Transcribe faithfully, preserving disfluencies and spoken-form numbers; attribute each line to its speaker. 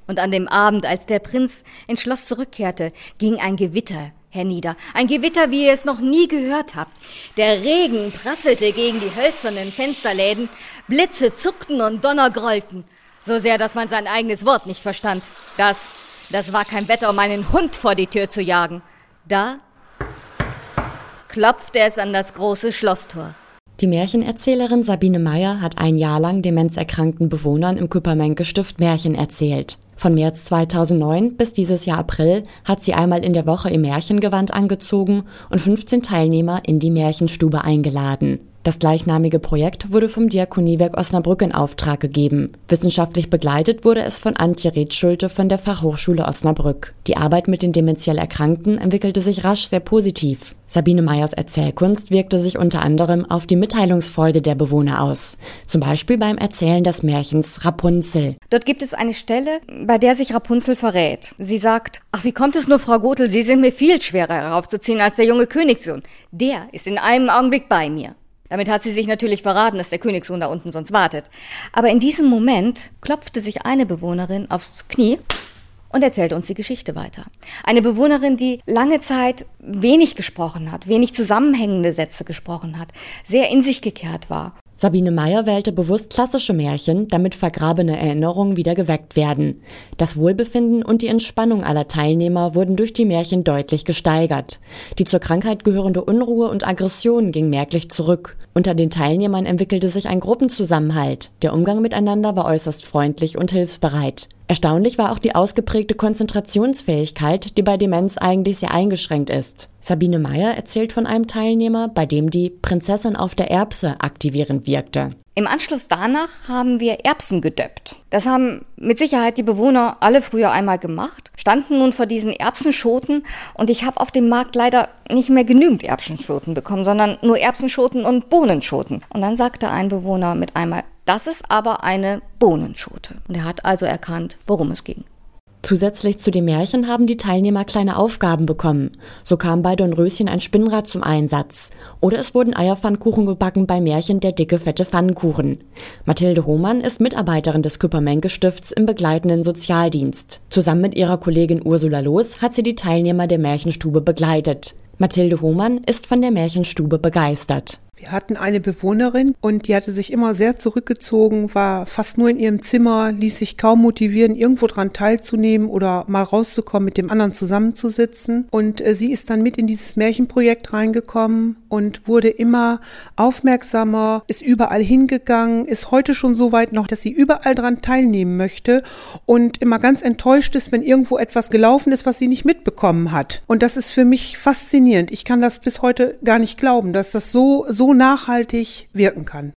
Speaker 1: Und an dem Abend, als der Prinz ins Schloss zurückkehrte, ging ein Gewitter hernieder. Ein Gewitter, wie ihr es noch nie gehört habt. Der Regen prasselte gegen die hölzernen Fensterläden, Blitze zuckten und Donner grollten. So sehr, dass man sein eigenes Wort nicht verstand. Das, das war kein Wetter, um einen Hund vor die Tür zu jagen. Da klopfte es an das große Schlosstor.
Speaker 2: Die Märchenerzählerin Sabine Meyer hat ein Jahr lang demenzerkrankten Bewohnern im Küpper-Menke-Stift Märchen erzählt. Von März zweitausendneun bis dieses Jahr April hat sie einmal in der Woche ihr Märchengewand angezogen und fünfzehn Teilnehmer in die Märchenstube eingeladen. Das gleichnamige Projekt wurde vom Diakoniewerk Osnabrück in Auftrag gegeben. Wissenschaftlich begleitet wurde es von Antje Retschulte von der Fachhochschule Osnabrück. Die Arbeit mit den dementiell Erkrankten entwickelte sich rasch sehr positiv. Sabine Meyers Erzählkunst wirkte sich unter anderem auf die Mitteilungsfreude der Bewohner aus. Zum Beispiel beim Erzählen des Märchens Rapunzel.
Speaker 1: Dort gibt es eine Stelle, bei der sich Rapunzel verrät. Sie sagt: Ach, wie kommt es nur, Frau Gothel, Sie sind mir viel schwerer heraufzuziehen als der junge Königssohn. Der ist in einem Augenblick bei mir. Damit hat sie sich natürlich verraten, dass der Königssohn da unten sonst wartet. Aber in diesem Moment klopfte sich eine Bewohnerin aufs Knie und erzählte uns die Geschichte weiter. Eine Bewohnerin, die lange Zeit wenig gesprochen hat, wenig zusammenhängende Sätze gesprochen hat, sehr in sich gekehrt war.
Speaker 2: Sabine Meyer wählte bewusst klassische Märchen, damit vergrabene Erinnerungen wieder geweckt werden. Das Wohlbefinden und die Entspannung aller Teilnehmer wurden durch die Märchen deutlich gesteigert. Die zur Krankheit gehörende Unruhe und Aggression ging merklich zurück. Unter den Teilnehmern entwickelte sich ein Gruppenzusammenhalt. Der Umgang miteinander war äußerst freundlich und hilfsbereit. Erstaunlich war auch die ausgeprägte Konzentrationsfähigkeit, die bei Demenz eigentlich sehr eingeschränkt ist. Sabine Meyer erzählt von einem Teilnehmer, bei dem die Prinzessin auf der Erbse aktivierend wirkte.
Speaker 1: Im Anschluss danach haben wir Erbsen gedöppt. Das haben mit Sicherheit die Bewohner alle früher einmal gemacht, standen nun vor diesen Erbsenschoten und ich habe auf dem Markt leider nicht mehr genügend Erbsenschoten bekommen, sondern nur Erbsenschoten und Bohnenschoten. Und dann sagte ein Bewohner mit einmal: Das ist aber eine Bohnenschote. Und er hat also erkannt, worum es ging.
Speaker 2: Zusätzlich zu den Märchen haben die Teilnehmer kleine Aufgaben bekommen. So kam bei Dornröschen ein Spinnrad zum Einsatz. Oder es wurden Eierpfannkuchen gebacken bei Märchen Der dicke, fette Pfannkuchen. Mathilde Hohmann ist Mitarbeiterin des Küpper-Menke-Stifts im begleitenden Sozialdienst. Zusammen mit ihrer Kollegin Ursula Loos hat sie die Teilnehmer der Märchenstube begleitet. Mathilde Hohmann ist von der Märchenstube begeistert.
Speaker 3: Wir hatten eine Bewohnerin und die hatte sich immer sehr zurückgezogen, war fast nur in ihrem Zimmer, ließ sich kaum motivieren, irgendwo dran teilzunehmen oder mal rauszukommen, mit dem anderen zusammenzusitzen. Und äh, sie ist dann mit in dieses Märchenprojekt reingekommen und wurde immer aufmerksamer, ist überall hingegangen, ist heute schon so weit noch, dass sie überall dran teilnehmen möchte und immer ganz enttäuscht ist, wenn irgendwo etwas gelaufen ist, was sie nicht mitbekommen hat. Und das ist für mich faszinierend. Ich kann das bis heute gar nicht glauben, dass das so, so nachhaltig wirken kann.